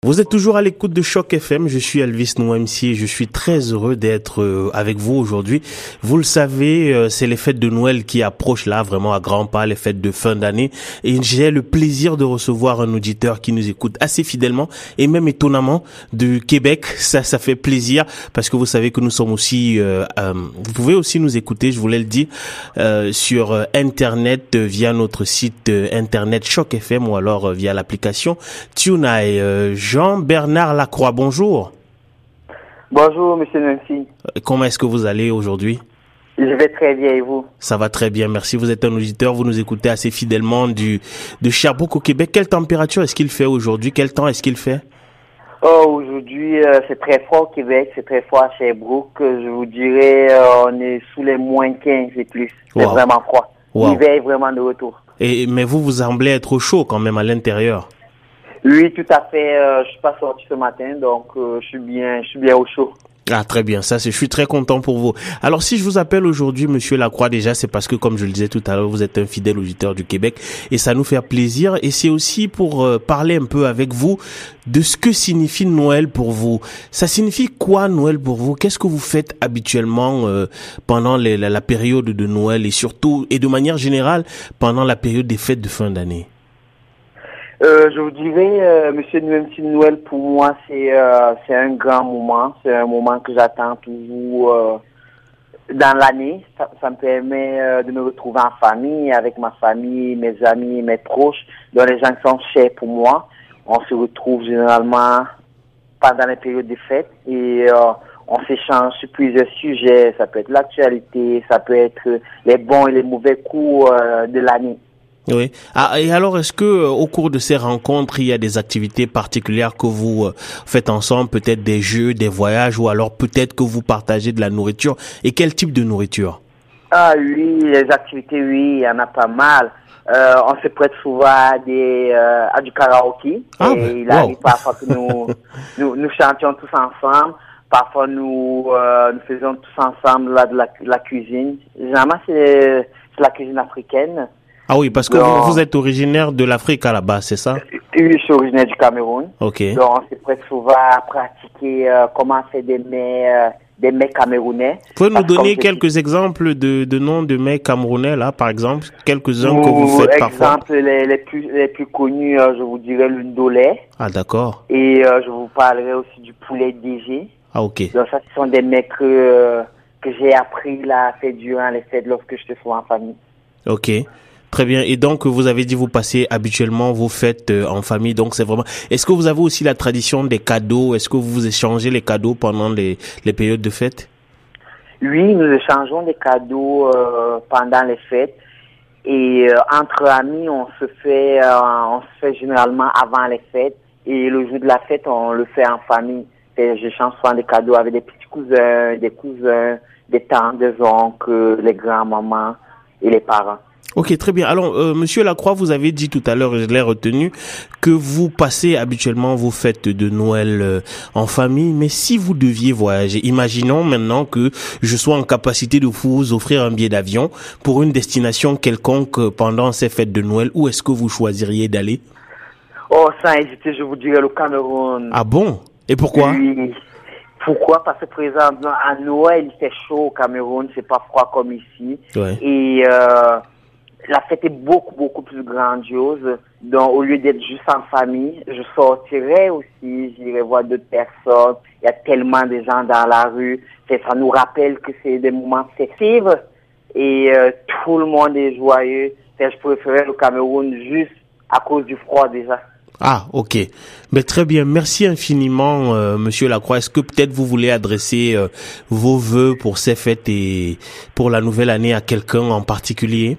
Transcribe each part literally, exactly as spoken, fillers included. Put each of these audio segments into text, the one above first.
Vous êtes toujours à l'écoute de Choc F M, je suis Elvis Nouamsi et je suis très heureux d'être euh, avec vous aujourd'hui. Vous le savez, euh, c'est les fêtes de Noël qui approchent là, vraiment à grands pas, les fêtes de fin d'année. Et j'ai le plaisir de recevoir un auditeur qui nous écoute assez fidèlement et même étonnamment de Québec. Ça, ça fait plaisir parce que vous savez que nous sommes aussi, euh, euh, vous pouvez aussi nous écouter, je voulais le dire, euh, sur euh, Internet, euh, via notre site euh, Internet Choc F M ou alors euh, via l'application TuneIn. Euh, Jean-Bernard Lacroix, bonjour. Bonjour, monsieur Nancy. Comment est-ce que vous allez aujourd'hui? Je vais très bien et vous? Ça va très bien, merci. Vous êtes un auditeur, vous nous écoutez assez fidèlement du de Sherbrooke au Québec. Quelle température est-ce qu'il fait aujourd'hui? Quel temps est-ce qu'il fait? Oh, aujourd'hui, euh, c'est très froid au Québec, c'est très froid à Sherbrooke. Je vous dirais, euh, on est sous les moins quinze et plus. C'est Wow. vraiment froid. Wow. L'hiver est vraiment de retour. Et mais vous, vous semblez être chaud quand même à l'intérieur. Oui, tout à fait. Euh, je suis pas sorti ce matin, donc euh, je suis bien, je suis bien au chaud. Ah, très bien, ça, c'est, je suis très content pour vous. Alors, si je vous appelle aujourd'hui, monsieur Lacroix, déjà, c'est parce que, comme je le disais tout à l'heure, vous êtes un fidèle auditeur du Québec et ça nous fait plaisir. Et c'est aussi pour euh, parler un peu avec vous de ce que signifie Noël pour vous. Ça signifie quoi, Noël, pour vous? Qu'est-ce que vous faites habituellement euh, pendant les, la, la période de Noël et surtout, et de manière générale, pendant la période des fêtes de fin d'année? Euh, je vous dirais, euh, monsieur Nouamsi, Noël pour moi, c'est euh, c'est un grand moment. C'est un moment que j'attends toujours euh, dans l'année. Ça, ça me permet euh, de me retrouver en famille, avec ma famille, mes amis, mes proches, dont les gens qui sont chers pour moi. On se retrouve généralement pendant les périodes de fêtes et euh, on s'échange sur plusieurs sujets. Ça peut être l'actualité, ça peut être les bons et les mauvais coups euh, de l'année. Oui. Ah, et alors, est-ce que euh, au cours de ces rencontres, il y a des activités particulières que vous euh, faites ensemble, peut-être des jeux, des voyages, ou alors peut-être que vous partagez de la nourriture? Et quel type de nourriture? Ah oui, les activités, oui, il y en a pas mal. Euh, on se prête souvent à, des, euh, à du karaoké. Ah, et ben, il wow. arrive parfois que nous, nous, nous chantions tous ensemble. Parfois, nous, euh, nous faisons tous ensemble là, de, la, de la cuisine. Généralement, c'est, c'est la cuisine africaine. Ah oui, parce que Donc, vous, vous êtes originaire de l'Afrique à la base, c'est ça? Oui, je suis originaire du Cameroun. Ok. Donc, on se prête souvent à pratiquer euh, comment faire des mets, euh, des mets camerounais. Vous pouvez nous Parce que donner comme je quelques exemples de, de noms de mets camerounais, là, par exemple? Quelques-uns Ou, que vous faites parfois? exemple, les, les plus, les plus connus, euh, je vous dirais le ndolé. Ah, d'accord. Et euh, je vous parlerai aussi du poulet D G. Ah, ok. Donc, ça, ce sont des mets que, euh, que j'ai appris là, à faire durant les fêtes lorsque je suis en famille. Ok. Très bien. Et donc, vous avez dit vous passez habituellement vos fêtes euh, en famille. Donc, c'est vraiment... Est-ce que vous avez aussi la tradition des cadeaux? Est-ce que vous vous échangez les cadeaux pendant les, les périodes de fête? Oui, nous échangeons des cadeaux euh, pendant les fêtes. Et euh, entre amis, on se fait, euh, on se fait généralement avant les fêtes. Et le jour de la fête, on le fait en famille. Et j'échange souvent des cadeaux avec des petits cousins, des cousins, des tantes, des oncles, les grands-mamans et les parents. Ok, très bien. Alors, euh, monsieur Lacroix, vous avez dit tout à l'heure, je l'ai retenu, que vous passez habituellement vos fêtes de Noël euh, en famille. Mais si vous deviez voyager, imaginons maintenant que je sois en capacité de vous offrir un billet d'avion pour une destination quelconque euh, pendant ces fêtes de Noël, où est-ce que vous choisiriez d'aller? Oh, sans hésiter, je vous dirais le Cameroun. Ah bon? Et pourquoi? Oui. Pourquoi? Parce que, par exemple, à Noël, il fait chaud au Cameroun, c'est pas froid comme ici. Ouais. Et euh, la fête est beaucoup, beaucoup plus grandiose. Donc, au lieu d'être juste en famille, je sortirais aussi, j'irais voir d'autres personnes. Il y a tellement de gens dans la rue. C'est, ça nous rappelle que c'est des moments festifs et euh, tout le monde est joyeux. C'est, je préférais le Cameroun juste à cause du froid déjà. Ah, ok. Mais très bien. Merci infiniment, euh, monsieur Lacroix. Est-ce que peut-être vous voulez adresser euh, vos vœux pour ces fêtes et pour la nouvelle année à quelqu'un en particulier?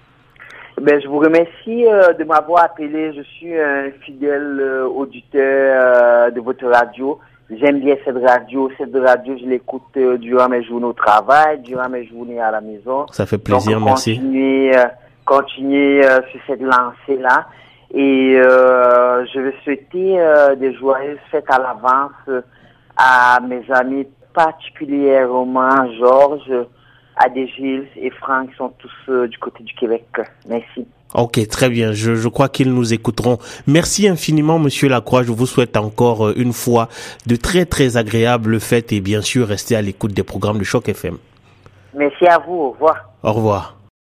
Ben, je vous remercie euh, de m'avoir appelé. Je suis un fidèle euh, auditeur euh, de votre radio. J'aime bien cette radio. Cette radio, je l'écoute euh, durant mes journées au travail, durant mes journées à la maison. Ça fait plaisir, Donc, merci. continuez, euh, continuez euh, sur cette lancée-là. Et euh, je veux souhaiter euh, des joyeuses fêtes à l'avance euh, à mes amis, particulièrement Georges, Adégile et Franck, qui sont tous euh, du côté du Québec. Merci. Ok, très bien. Je, je crois qu'ils nous écouteront. Merci infiniment, Monsieur Lacroix. Je vous souhaite encore une fois de très très agréables fêtes et bien sûr restez à l'écoute des programmes de Choc F M. Merci à vous. Au revoir. Au revoir.